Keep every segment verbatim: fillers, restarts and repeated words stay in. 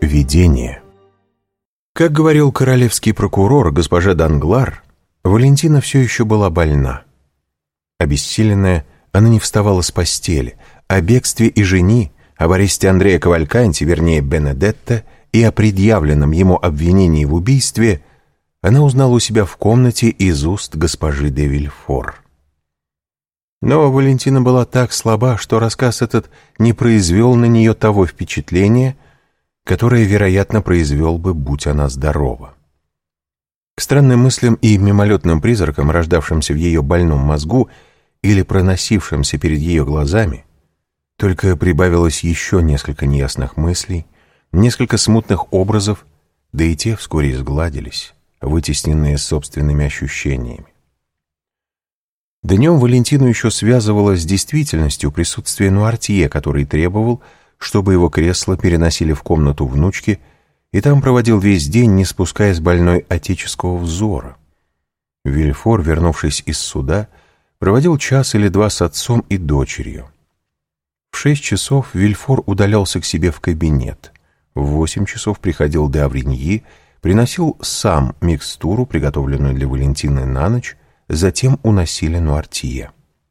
Видение. Как говорил королевский прокурор госпожа Данглар, Валентина все еще была больна. Обессиленная, она не вставала с постели. О бегстве и жени, об аресте Андрея Кавальканти, вернее Бенедетто, и о предъявленном ему обвинении в убийстве она узнала у себя в комнате из уст госпожи де Вильфор. Но Валентина была так слаба, что рассказ этот не произвел на нее того впечатления, которое, вероятно, произвел бы, будь она здорова. К странным мыслям и мимолетным призракам, рождавшимся в ее больном мозгу или проносившимся перед ее глазами, только прибавилось еще несколько неясных мыслей, несколько смутных образов, да и те вскоре изгладились, вытесненные собственными ощущениями. Днем Валентину еще связывало с действительностью присутствие Нуартье, который требовал, чтобы его кресло переносили в комнату внучки, и там проводил весь день, не спуская с больной отеческого взора. Вильфор, вернувшись из суда, проводил час или два с отцом и дочерью. В шесть часов Вильфор удалялся к себе в кабинет. В восемь часов приходил де Авриньи, приносил сам микстуру, приготовленную для Валентины на ночь, затем уносили Нуартье.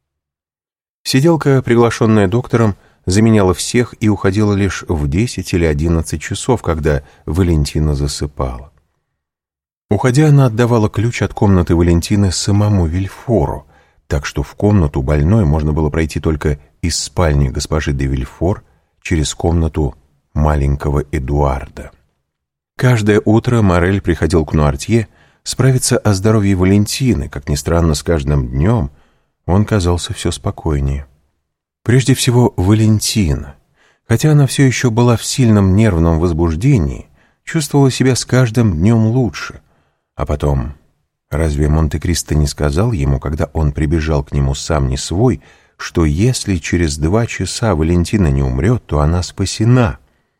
Сиделка, приглашенная доктором, заменяла всех и уходила лишь в десять или одиннадцать часов, когда Валентина засыпала. Уходя, она отдавала ключ от комнаты Валентины самому Вильфору, так что в комнату больной можно было пройти только из спальни госпожи де Вильфор через комнату маленького Эдуарда. Каждое утро Моррель приходил к Нуартье справиться о здоровье Валентины. Как ни странно, с каждым днем он казался все спокойнее. Прежде всего, Валентина, хотя она все еще была в сильном нервном возбуждении, чувствовала себя с каждым днем лучше. А потом, разве Монте-Кристо не сказал ему, когда он прибежал к нему сам не свой, что если через два часа Валентина не умрет, то она спасена?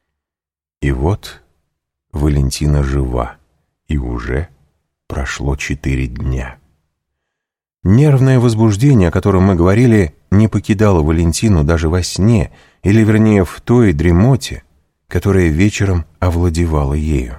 И вот Валентина жива, и уже прошло четыре дня. Нервное возбуждение, о котором мы говорили, не покидало Валентину даже во сне, или, вернее, в той дремоте, которая вечером овладевала ею.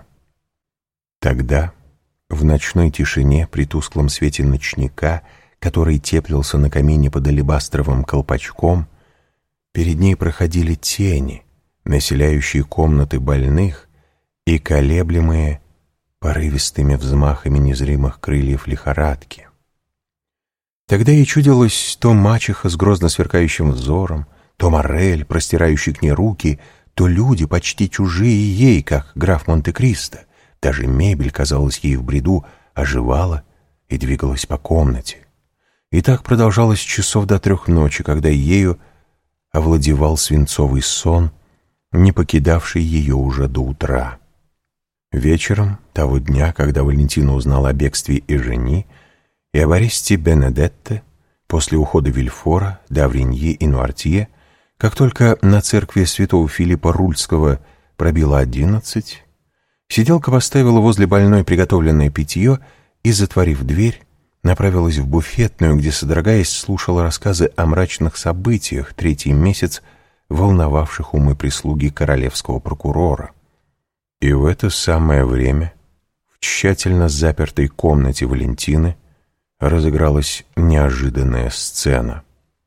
Тогда, в ночной тишине, при тусклом свете ночника, который теплился на камине под алебастровым колпачком, перед ней проходили тени, населяющие комнаты больных и колеблемые порывистыми взмахами незримых крыльев лихорадки. Тогда ей чудилось то мачеха с грозно сверкающим взором, то Моррель, простирающий к ней руки, то люди, почти чужие ей, как граф Монте-Кристо. Даже мебель, казалось ей в бреду, оживала и двигалась по комнате. И так продолжалось часов до трех ночи, когда ею овладевал свинцовый сон, не покидавший ее уже до утра. Вечером того дня, когда Валентина узнала о бегстве и жени, и об аресте Бенедетто, после ухода Вильфора, де Авриньи и Нуартье, как только на церкви святого Филиппа Рульского пробило одиннадцать, сиделка поставила возле больной приготовленное питье и, затворив дверь, направилась в буфетную, где, содрогаясь, слушала рассказы о мрачных событиях, третий месяц волновавших умы прислуги королевского прокурора. И в это самое время в тщательно запертой комнате Валентины разыгралась неожиданная сцена.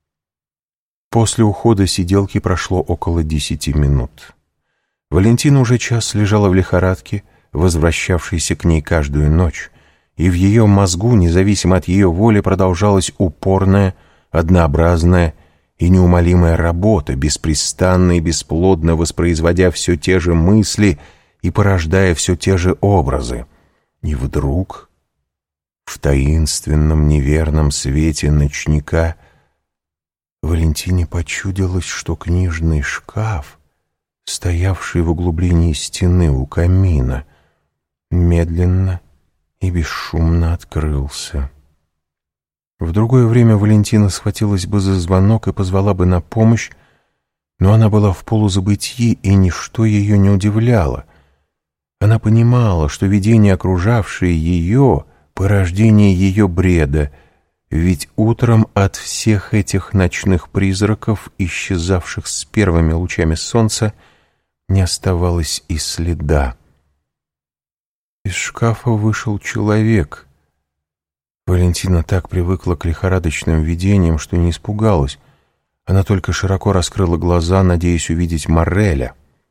После ухода сиделки прошло около десяти минут. Валентина уже час лежала в лихорадке, возвращавшейся к ней каждую ночь, и в ее мозгу, независимо от ее воли, продолжалась упорная, однообразная и неумолимая работа, беспрестанно и бесплодно воспроизводя все те же мысли и порождая все те же образы. И вдруг, в таинственном неверном свете ночника, Валентине почудилось, что книжный шкаф, стоявший в углублении стены у камина, медленно и бесшумно открылся. В другое время Валентина схватилась бы за звонок и позвала бы на помощь, но она была в полузабытии, и ничто ее не удивляло. Она понимала, что видения, окружавшие ее, порождение ее бреда, ведь утром от всех этих ночных призраков, исчезавших с первыми лучами солнца, не оставалось и следа. Из шкафа вышел человек. Валентина так привыкла к лихорадочным видениям, что не испугалась. Она только широко раскрыла глаза, надеясь увидеть Морреля.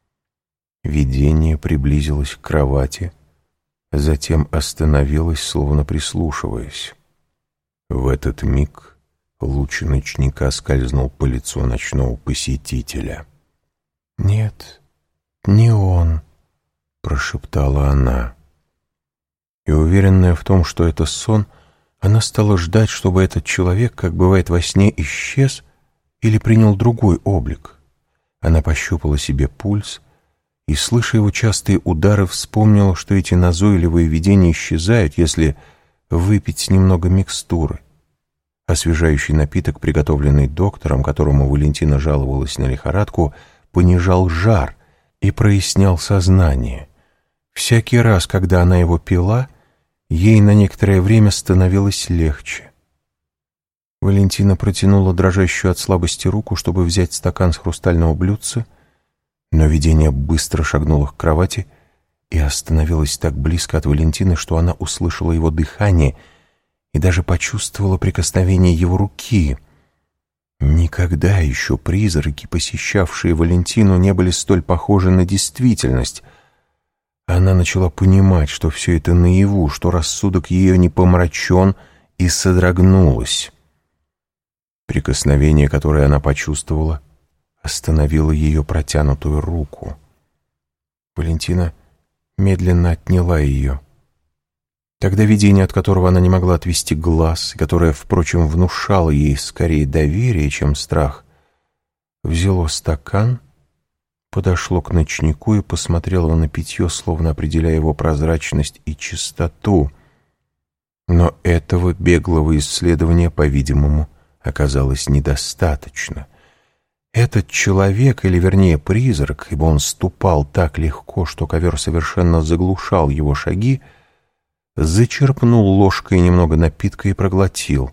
Видение приблизилось к кровати, затем остановилось, словно прислушиваясь. В этот миг луч ночника скользнул по лицу ночного посетителя. «Нет, не он», — прошептала она. И, уверенная в том, что это сон, она стала ждать, чтобы этот человек, как бывает во сне, исчез или принял другой облик. Она пощупала себе пульс и, слыша его частые удары, вспомнила, что эти назойливые видения исчезают, если выпить немного микстуры. Освежающий напиток, приготовленный доктором, которому Валентина жаловалась на лихорадку, понижал жар и прояснял сознание. Всякий раз, когда она его пила, ей на некоторое время становилось легче. Валентина протянула дрожащую от слабости руку, чтобы взять стакан с хрустального блюдца, но видение быстро шагнуло к кровати и остановилось так близко от Валентины, что она услышала его дыхание и даже почувствовала прикосновение его руки. Никогда еще призраки, посещавшие Валентину, не были столь похожи на действительность. Она начала понимать, что все это наяву, что рассудок ее не помрачен, и содрогнулась. Прикосновение, которое она почувствовала, остановило ее протянутую руку. Валентина медленно отняла ее. Тогда видение, от которого она не могла отвести глаз, и которое, впрочем, внушало ей скорее доверие, чем страх, взяло стакан, подошло к ночнику и посмотрело на питье, словно определяя его прозрачность и чистоту. Но этого беглого исследования, по-видимому, оказалось недостаточно. Этот человек, или вернее призрак, ибо он ступал так легко, что ковер совершенно заглушал его шаги, зачерпнул ложкой немного напитка и проглотил.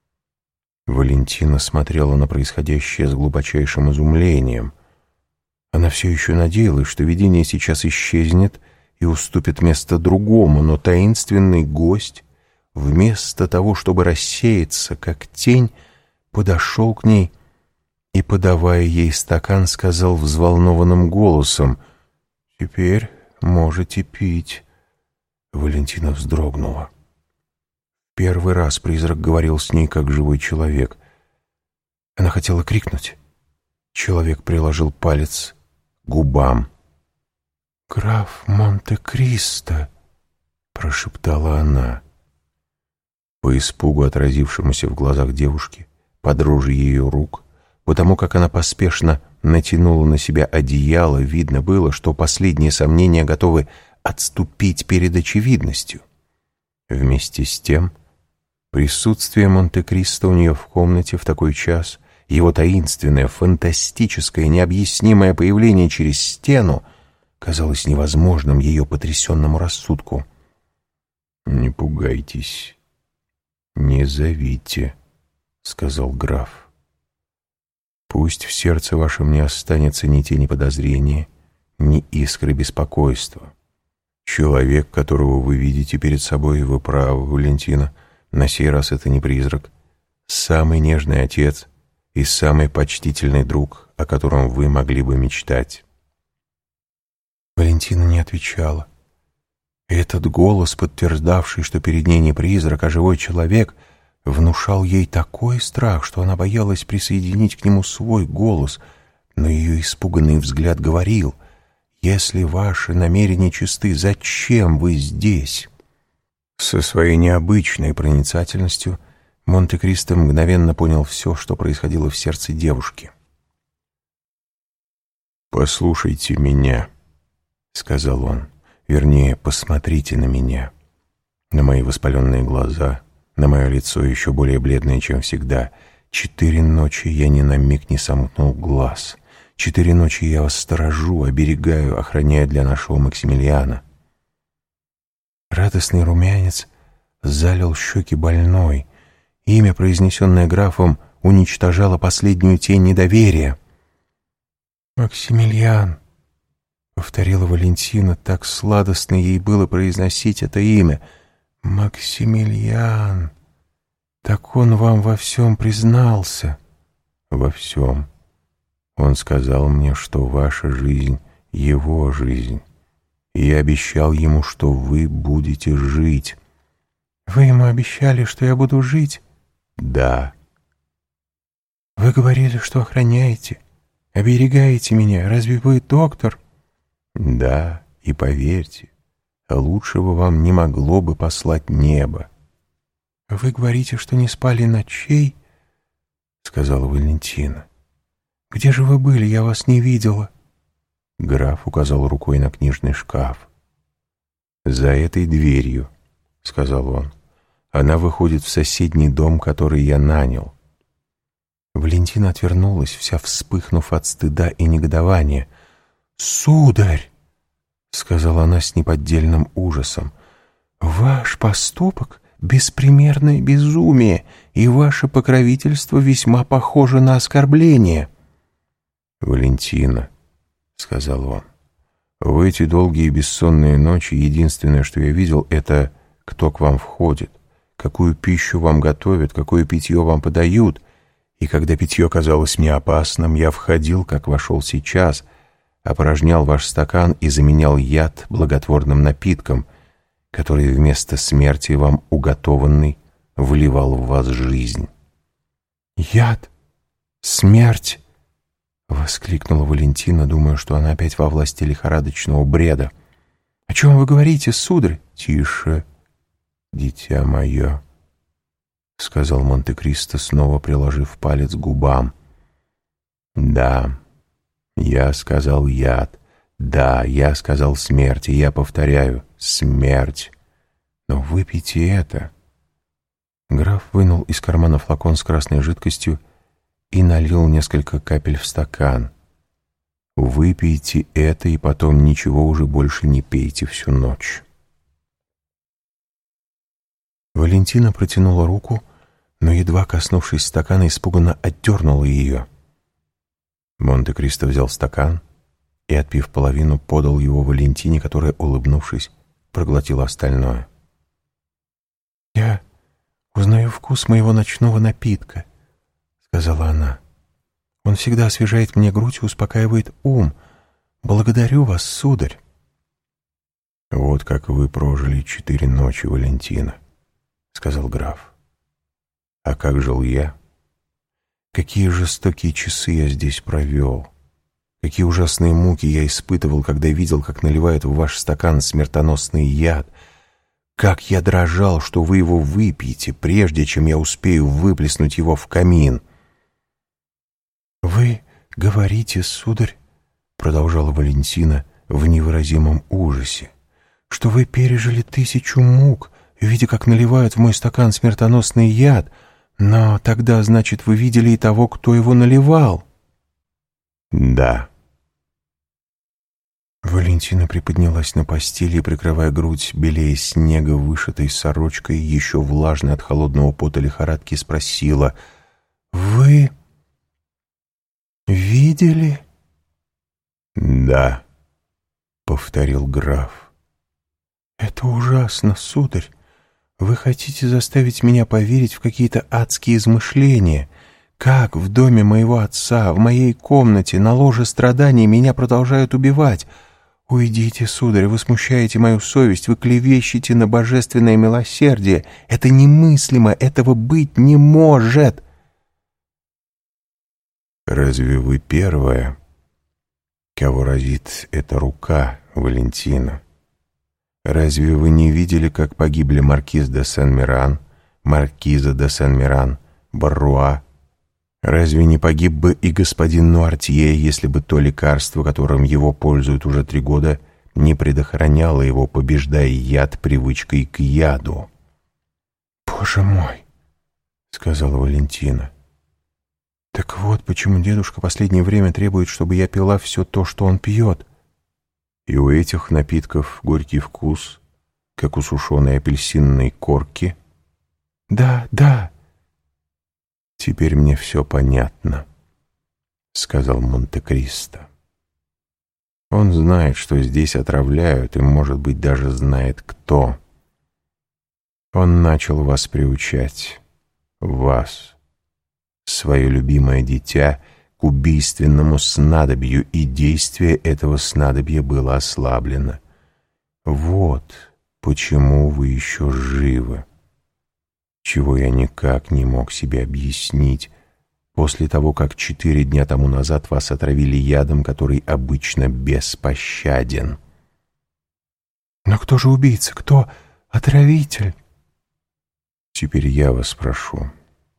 Валентина смотрела на происходящее с глубочайшим изумлением. Она все еще надеялась, что видение сейчас исчезнет и уступит место другому, но таинственный гость, вместо того, чтобы рассеяться, как тень, подошел к ней и, подавая ей стакан, сказал взволнованным голосом: «Теперь можете пить». Валентина вздрогнула. Первый раз призрак говорил с ней, как живой человек. Она хотела крикнуть. Человек приложил палец к губам. «Граф Монте-Кристо», — прошептала она. По испугу, отразившемуся в глазах девушки, по дрожи ее рук, потому как она поспешно натянула на себя одеяло, видно было, что последние сомнения готовы отступить перед очевидностью. Вместе с тем, присутствие Монте-Кристо у нее в комнате в такой час, его таинственное, фантастическое, необъяснимое появление через стену казалось невозможным ее потрясенному рассудку. «Не пугайтесь, не зовите», — сказал граф. «Пусть в сердце вашем не останется ни тени подозрения, ни искры беспокойства. Человек, которого вы видите перед собой, вы правы, Валентина, на сей раз это не призрак, самый нежный отец и самый почтительный друг, о котором вы могли бы мечтать». Валентина не отвечала. Этот голос, подтверждавший, что перед ней не призрак, а живой человек, внушал ей такой страх, что она боялась присоединить к нему свой голос, но ее испуганный взгляд говорил: «Если ваши намерения чисты, зачем вы здесь?» Со своей необычной проницательностью Монте-Кристо мгновенно понял все, что происходило в сердце девушки. «Послушайте меня», — сказал он, — «вернее, посмотрите на меня, на мои воспаленные глаза, на мое лицо еще более бледное, чем всегда. Четыре ночи я ни на миг не сомкнул глаз. Четыре ночи я вас сторожу, оберегаю, охраняю для нашего Максимилиана». Радостный румянец залил щеки больной. Имя, произнесенное графом, уничтожало последнюю тень недоверия. «Максимилиан», повторила Валентина, так сладостно ей было произносить это имя. Максимилиан. Так он вам во всем признался? Во всем. Он сказал мне, что ваша жизнь — его жизнь. И я обещал ему, что вы будете жить. Вы ему обещали, что я буду жить? Да. Вы говорили, что охраняете, оберегаете меня. Разве вы доктор? Да, и поверьте, лучшего вам не могло бы послать небо. Вы говорите, что не спали ночей? Сказала Валентина. Где же вы были? Я вас не видела. Граф указал рукой на книжный шкаф. «За этой дверью», — сказал он. «Она выходит в соседний дом, который я нанял». Валентина отвернулась, вся вспыхнув от стыда и негодования. «Сударь!» — сказала она с неподдельным ужасом. «Ваш поступок — беспримерное безумие, и ваше покровительство весьма похоже на оскорбление». «Валентина», — сказал он, — «в эти долгие бессонные ночи единственное, что я видел, это кто к вам входит, какую пищу вам готовят, какое питье вам подают. И когда питье казалось мне опасным, я входил, как вошел сейчас, опорожнял ваш стакан и заменял яд благотворным напитком, который вместо смерти вам уготованный вливал в вас жизнь». «Яд? Смерть?» — воскликнула Валентина, думая, что она опять во власти лихорадочного бреда. «О чем вы говорите, сударь?» «Тише, дитя мое», — сказал Монте-Кристо, снова приложив палец к губам. «Да, я сказал яд. Да, я сказал смерть, и я повторяю, смерть. Но выпейте это». Граф вынул из кармана флакон с красной жидкостью и налил несколько капель в стакан. «Выпейте это, и потом ничего уже больше не пейте всю ночь». Валентина протянула руку, но, едва коснувшись стакана, испуганно отдернула ее. Монте-Кристо взял стакан и, отпив половину, подал его Валентине, которая, улыбнувшись, проглотила остальное. «Я узнаю вкус моего ночного напитка», — сказала она. «Он всегда освежает мне грудь и успокаивает ум. Благодарю вас, сударь». «Вот как вы прожили четыре ночи, Валентина», — сказал граф. «А как жил я? Какие жестокие часы я здесь провел! Какие ужасные муки я испытывал, когда видел, как наливают в ваш стакан смертоносный яд! Как я дрожал, что вы его выпьете, прежде чем я успею выплеснуть его в камин!» «Вы говорите, сударь, — продолжала Валентина в невыразимом ужасе, — что вы пережили тысячу мук, видя, как наливают в мой стакан смертоносный яд, но тогда, значит, вы видели и того, кто его наливал?» «Да». Валентина приподнялась на постели и, прикрывая грудь, белее снега, вышитой сорочкой, еще влажной от холодного пота лихорадки, спросила: «Вы видели?» «Да», — повторил граф. «Это ужасно, сударь. Вы хотите заставить меня поверить в какие-то адские измышления? Как в доме моего отца, в моей комнате, на ложе страданий меня продолжают убивать? Уйдите, сударь, вы смущаете мою совесть, вы клевещете на божественное милосердие. Это немыслимо, этого быть не может!» «Разве вы первая, кого разит эта рука, Валентина? Разве вы не видели, как погибли маркиз де Сен-Миран, маркиза де Сен-Миран, Барруа? Разве не погиб бы и господин Нуартье, если бы то лекарство, которым его пользуют уже три года, не предохраняло его, побеждая яд привычкой к яду?» «Боже мой!» — сказала Валентина. «Так вот почему дедушка последнее время требует, чтобы я пила все то, что он пьет». «И у этих напитков горький вкус, как у сушеной апельсинной корки?» «Да, да». «Теперь мне все понятно», — сказал Монте-Кристо. Он знает, что здесь отравляют, и, может быть, даже знает, кто. Он начал вас приучать, вас, свое любимое дитя, к убийственному снадобью, и действие этого снадобья было ослаблено. Вот почему вы еще живы, чего я никак не мог себе объяснить, после того, как четыре дня тому назад вас отравили ядом, который обычно беспощаден. Но кто же убийца? Кто отравитель? Теперь я вас спрошу.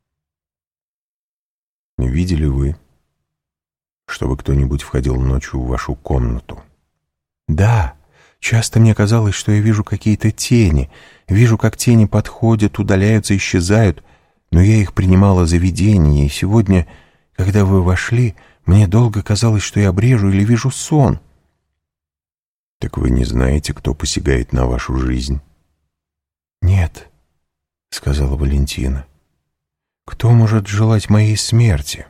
Видели вы, чтобы кто-нибудь входил ночью в вашу комнату? Да, часто мне казалось, что я вижу какие-то тени, вижу, как тени подходят, удаляются, исчезают, но я их принимала за видение, и сегодня, когда вы вошли, мне долго казалось, что я брежу или вижу сон. Так вы не знаете, кто посягает на вашу жизнь? Нет, — сказала Валентина. Кто может желать моей смерти?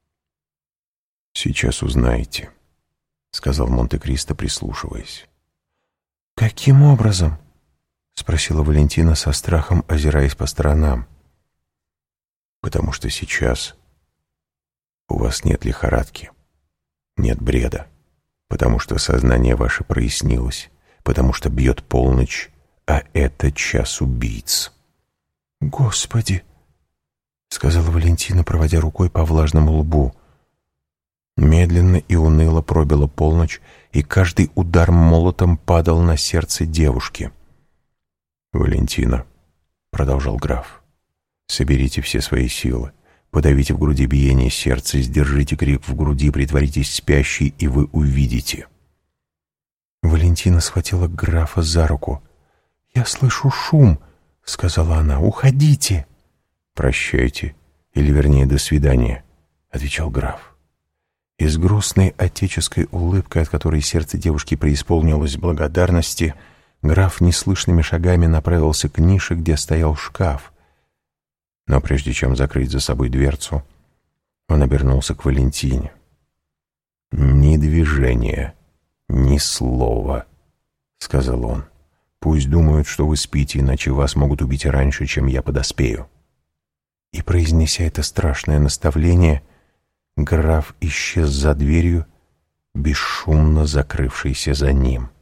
Сейчас узнаете, — сказал Монте-Кристо, прислушиваясь. Каким образом? — спросила Валентина со страхом, озираясь по сторонам. Потому что сейчас у вас нет лихорадки, нет бреда, потому что сознание ваше прояснилось, потому что бьет полночь, а это час убийц. «Господи!» — сказала Валентина, проводя рукой по влажному лбу. Медленно и уныло пробила полночь, и каждый удар молотом падал на сердце девушки. «Валентина», — продолжал граф, — «соберите все свои силы, подавите в груди биение сердца, сдержите крик в груди, притворитесь спящей, и вы увидите». Валентина схватила графа за руку. «Я слышу шум», — сказала она. «Уходите!» «Прощайте, или, вернее, до свидания», — отвечал граф. И с грустной отеческой улыбкой, от которой сердце девушки преисполнилось благодарности, граф неслышными шагами направился к нише, где стоял шкаф. Но прежде чем закрыть за собой дверцу, он обернулся к Валентине. «Ни движения, ни слова», — сказал он. «Пусть думают, что вы спите, иначе вас могут убить раньше, чем я подоспею». И, произнеся это страшное наставление, граф исчез за дверью, бесшумно закрывшейся за ним.